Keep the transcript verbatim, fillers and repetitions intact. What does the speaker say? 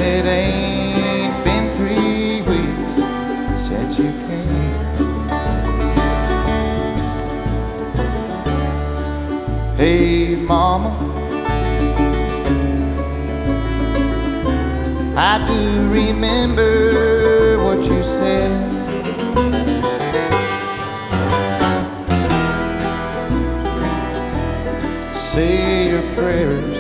it ain't been three weeks since you came. Hey, Mama, I do remember what you said. Say your prayers